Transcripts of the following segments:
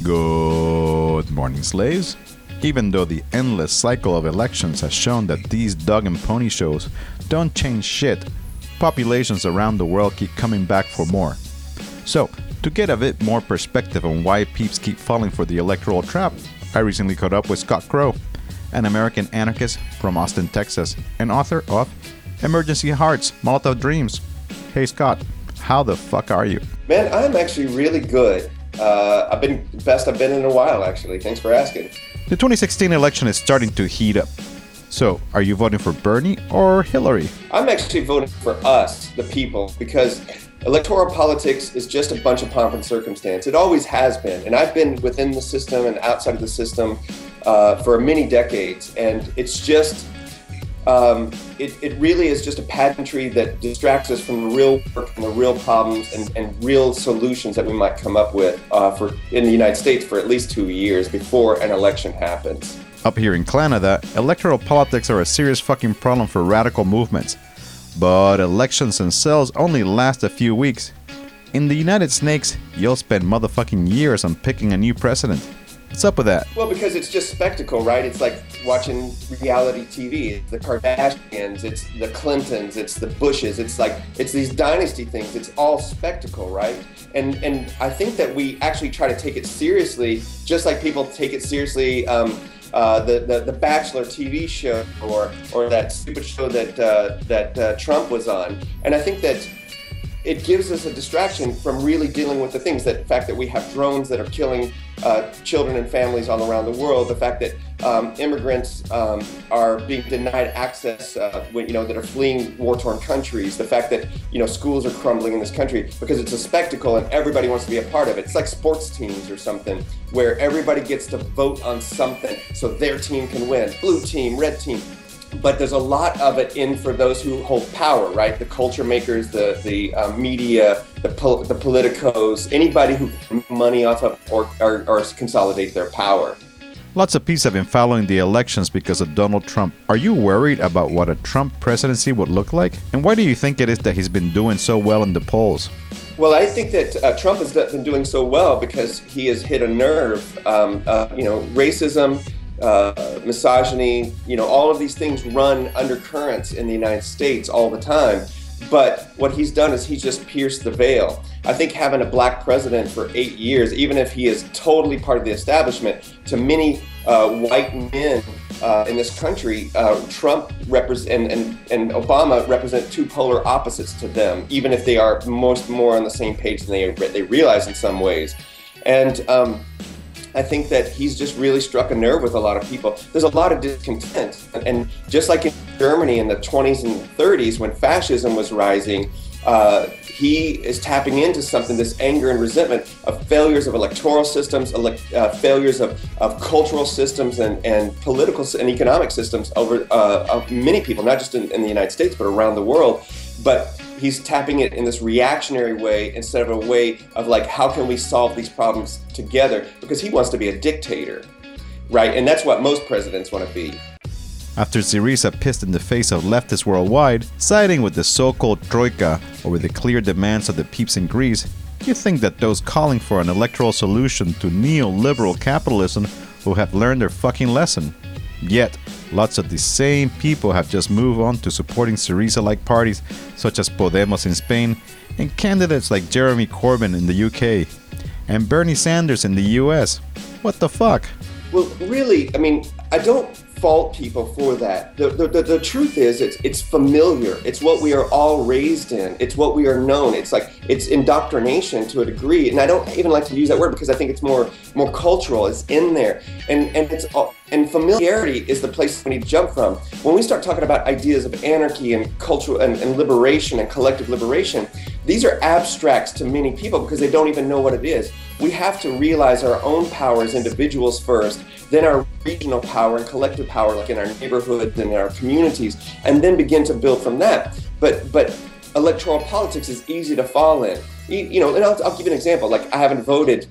Good morning, slaves. Even though the endless cycle of elections has shown that these dog and pony shows don't change shit, populations around the world keep coming back for more. So, to get a bit more perspective on why peeps keep falling for the electoral trap, I recently caught up with Scott Crow, an American anarchist from Austin, Texas, and author of Emergency Hearts, Molotov Dreams. Hey Scott, how the fuck are you? Man, I'm actually really good. I've been best I've been in a while, actually. Thanks for asking. The 2016 election is starting to heat up. So, are you voting for Bernie or Hillary? I'm actually voting for us, the people, because electoral politics is just a bunch of pomp and circumstance. It always has been. And I've been within the system and outside of the system for many decades. And it's just, it really is just a pageantry that distracts us from the real work and the real problems and real solutions that we might come up with in the United States for at least 2 years before an election happens. Up here in Canada, electoral politics are a serious fucking problem for radical movements. But elections themselves only last a few weeks. In the United Snakes, you'll spend motherfucking years on picking a new president. What's up with that? Well, because it's just spectacle, right? It's like watching reality TV. It's the Kardashians, it's the Clintons, it's the Bushes. It's these dynasty things. It's all spectacle, right? And I think that we actually try to take it seriously, just like people take it seriously. The Bachelor TV show or that stupid show that Trump was on, and I think that it gives us a distraction from really dealing with the things. That the fact that we have drones that are killing children and families all around the world, the fact that immigrants are being denied access that are fleeing war-torn countries, the fact that schools are crumbling in this country because it's a spectacle and everybody wants to be a part of it. It's like sports teams or something where everybody gets to vote on something so their team can win. Blue team, red team. But there's a lot of it in for those who hold power, right? The culture makers, the media, the politicos, anybody who can make money off of or consolidate their power. Lots of peeps have been following the elections because of Donald Trump. Are you worried about what a Trump presidency would look like? And why do you think it is that he's been doing so well in the polls? Well, I think that Trump has been doing so well because he has hit a nerve. Racism, misogyny, all of these things run undercurrents in the United States all the time. But what he's done is he's just pierced the veil. I think having a black president for 8 years, even if he is totally part of the establishment, to many white men in this country, Trump and Obama represent two polar opposites to them, even if they are more on the same page than they realize in some ways. And I think that he's just really struck a nerve with a lot of people. There's a lot of discontent. And just like in Germany in the 20s and 30s when fascism was rising, he is tapping into something, this anger and resentment of failures of electoral systems, failures of cultural systems and political and economic systems over of many people, not just in the United States, but around the world. But he's tapping it in this reactionary way instead of a way of how can we solve these problems together? Because he wants to be a dictator, right? And that's what most presidents want to be. After Syriza pissed in the face of leftists worldwide, siding with the so-called Troika over the clear demands of the peeps in Greece, you think that those calling for an electoral solution to neoliberal capitalism will have learned their fucking lesson? Yet, lots of the same people have just moved on to supporting Syriza-like parties such as Podemos in Spain and candidates like Jeremy Corbyn in the UK and Bernie Sanders in the US. What the fuck? Well, really, I don't fault people for that. The truth is it's familiar. It's what we are all raised in. It's what we are known. It's indoctrination to a degree. And I don't even like to use that word because I think it's more cultural. It's in there. And familiarity is the place we need to jump from. When we start talking about ideas of anarchy and cultural and liberation and collective liberation, these are abstracts to many people because they don't even know what it is. We have to realize our own power as individuals first, then our regional power and collective power, like in our neighborhoods and in our communities, and then begin to build from that. But electoral politics is easy to fall in. And I'll give you an example. I haven't voted.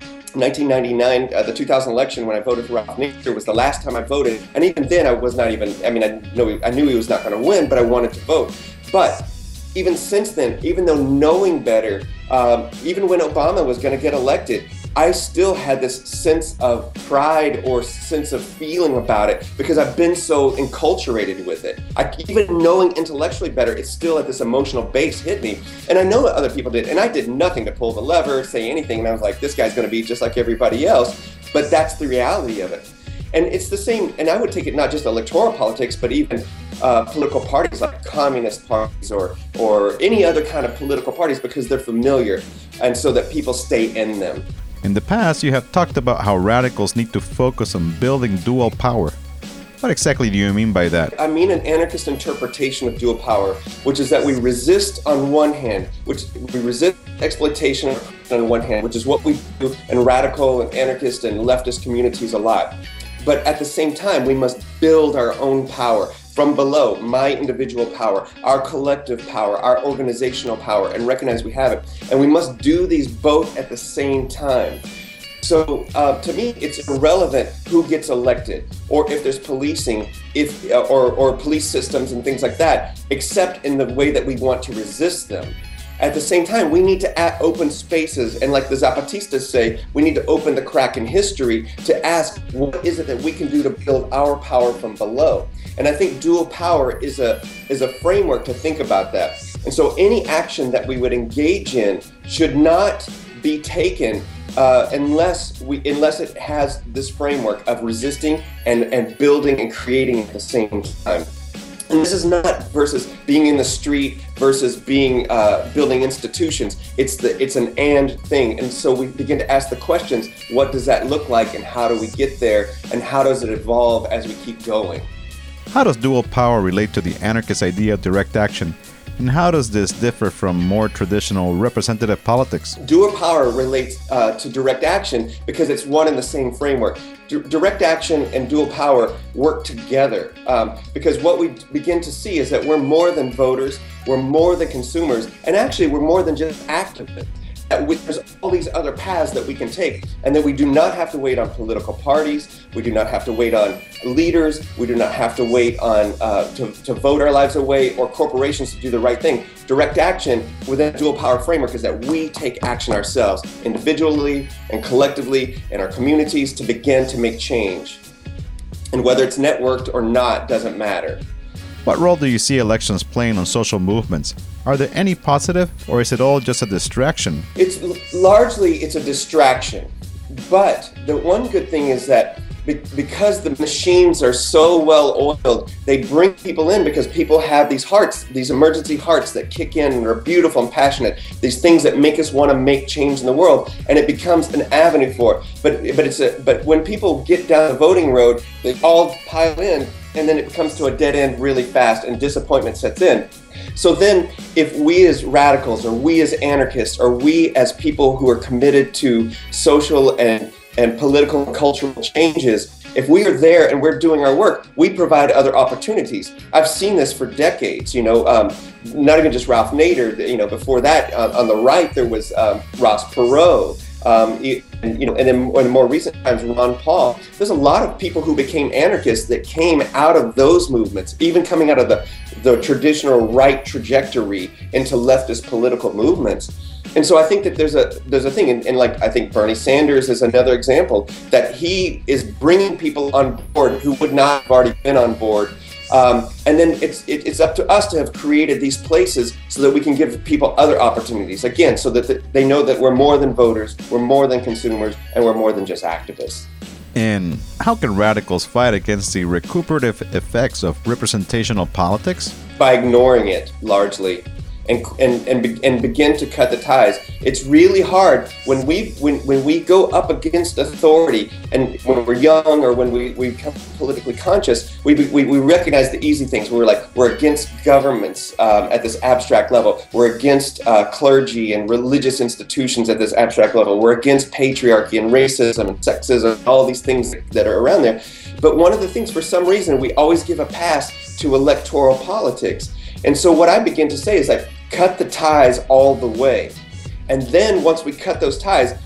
1999, the 2000 election, when I voted for Ralph Nader, was the last time I voted. And even then, I was not even, I knew he was not going to win, but I wanted to vote. But even since then, even though knowing better, even when Obama was going to get elected, I still had this sense of pride or sense of feeling about it because I've been so enculturated with it. Even knowing intellectually better, it's still at this emotional base hit me. And I know what other people did, and I did nothing to pull the lever, say anything, and I was like, this guy's going to be just like everybody else. But that's the reality of it. And it's the same, and I would take it not just electoral politics, but even political parties like communist parties or any other kind of political parties, because they're familiar, and so that people stay in them. In the past, you have talked about how radicals need to focus on building dual power. What exactly do you mean by that? I mean an anarchist interpretation of dual power, which is that we resist on one hand, which we resist exploitation on one hand, which is what we do in radical and anarchist and leftist communities a lot. But at the same time, we must build our own power from below, my individual power, our collective power, our organizational power, and recognize we have it. And we must do these both at the same time. So to me, it's irrelevant who gets elected or if there's policing, or police systems and things like that, except in the way that we want to resist them. At the same time, we need to open spaces, and like the Zapatistas say, we need to open the crack in history to ask, what is it that we can do to build our power from below? And I think dual power is a framework to think about that. And so any action that we would engage in should not be taken unless it has this framework of resisting and building and creating at the same time. And this is not versus being in the street versus being building institutions. It's an and thing. And so we begin to ask the questions, what does that look like and how do we get there and how does it evolve as we keep going? How does dual power relate to the anarchist idea of direct action? And how does this differ from more traditional representative politics? Dual power relates to direct action because it's one and the same framework. Direct action and dual power work together because what we begin to see is that we're more than voters, we're more than consumers, and actually we're more than just activists. There's all these other paths that we can take, and that we do not have to wait on political parties, we do not have to wait on leaders, we do not have to wait on to vote our lives away or corporations to do the right thing. Direct action within a dual power framework is that we take action ourselves, individually and collectively in our communities, to begin to make change. And whether it's networked or not doesn't matter. What role do you see elections playing on social movements? Are there any positive, or is it all just a distraction? It's a distraction. But the one good thing is that because the machines are so well oiled, they bring people in because people have these hearts, these emergency hearts that kick in and are beautiful and passionate, these things that make us want to make change in the world, and it becomes an avenue for it. But when people get down the voting road, they all pile in, and then it comes to a dead end really fast, and disappointment sets in. So then, if we as radicals, or we as anarchists, or we as people who are committed to social and political and cultural changes, if we are there and we're doing our work, we provide other opportunities. I've seen this for decades, not even just Ralph Nader, before that, on the right, there was Ross Perot, and then in more recent times, Ron Paul. There's a lot of people who became anarchists that came out of those movements, even coming out of the traditional right trajectory into leftist political movements. And so I think that there's a thing, and like I think Bernie Sanders is another example, that he is bringing people on board who would not have already been on board. And then it's up to us to have created these places so that we can give people other opportunities, again, so that they know that we're more than voters, we're more than consumers, and we're more than just activists. And how can radicals fight against the recuperative effects of representational politics? By ignoring it, largely. And begin to cut the ties. It's really hard when we go up against authority, and when we're young or when we become politically conscious, we recognize the easy things. We're against governments at this abstract level. We're against clergy and religious institutions at this abstract level. We're against patriarchy and racism and sexism, all these things that are around there. But one of the things, for some reason, we always give a pass to electoral politics. And so what I begin to say is cut the ties all the way. And then once we cut those ties,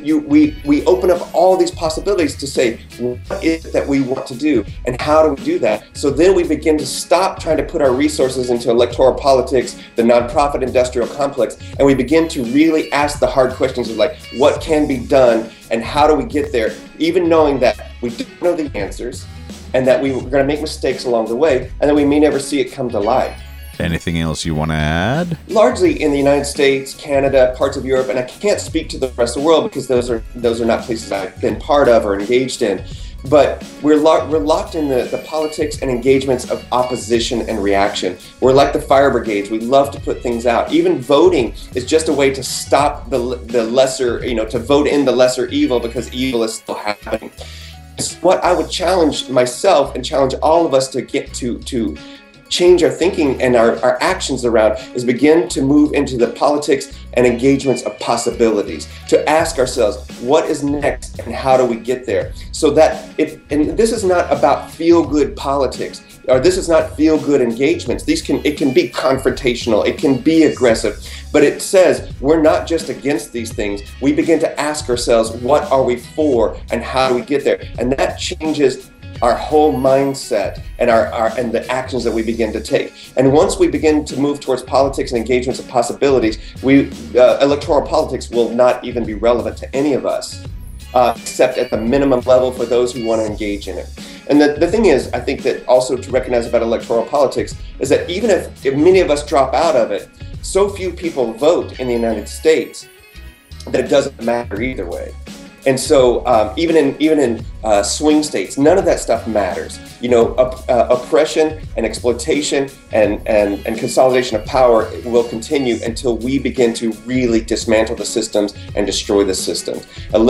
we open up all these possibilities to say, what is it that we want to do and how do we do that? So then we begin to stop trying to put our resources into electoral politics, the nonprofit industrial complex, and we begin to really ask the hard questions of like, what can be done and how do we get there? Even knowing that we don't know the answers and that we're going to make mistakes along the way and that we may never see it come to light. Anything else you want to add? Largely in the United States, Canada, parts of Europe, and I can't speak to the rest of the world because those are not places I've been part of or engaged in. But we're locked in the politics and engagements of opposition and reaction. We're like the fire brigades. We love to put things out. Even voting is just a way to stop the lesser, to vote in the lesser evil because evil is still happening. It's what I would challenge myself and challenge all of us to get to change our thinking and our actions around is begin to move into the politics and engagements of possibilities, to ask ourselves what is next and how do we get there, so that and this is not about feel-good politics, or this is not feel-good engagements. It can be confrontational, it can be aggressive, but it says we're not just against these things. We begin to ask ourselves, what are we for and how do we get there? And that changes our whole mindset and and the actions that we begin to take. And once we begin to move towards politics and engagements of possibilities, electoral politics will not even be relevant to any of us, except at the minimum level for those who want to engage in it. And the thing is, I think that also to recognize about electoral politics is that even if many of us drop out of it, so few people vote in the United States that it doesn't matter either way. And so even in swing states, none of that stuff matters. Oppression and exploitation and consolidation of power will continue until we begin to really dismantle the systems and destroy the systems.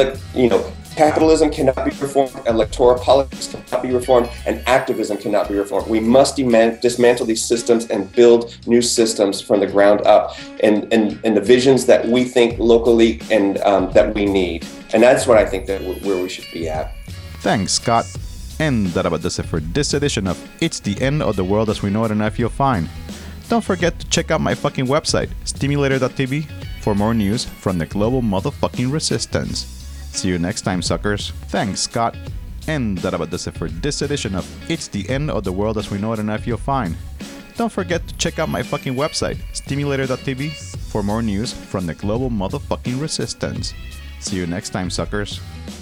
Capitalism cannot be reformed, electoral politics cannot be reformed, and activism cannot be reformed. We must dismantle these systems and build new systems from the ground up and the visions that we think locally and that we need. And that's what I think that where we should be at. Thanks, Scott. And that about does it for this edition of It's the End of the World as We Know It and I Feel Fine. Don't forget to check out my fucking website, stimulator.tv, for more news from the global motherfucking resistance. See you next time, suckers. Thanks, Scott. And that about does it for this edition of It's the End of the World as We Know It and I Feel Fine. Don't forget to check out my fucking website, stimulator.tv, for more news from the global motherfucking resistance. See you next time, suckers.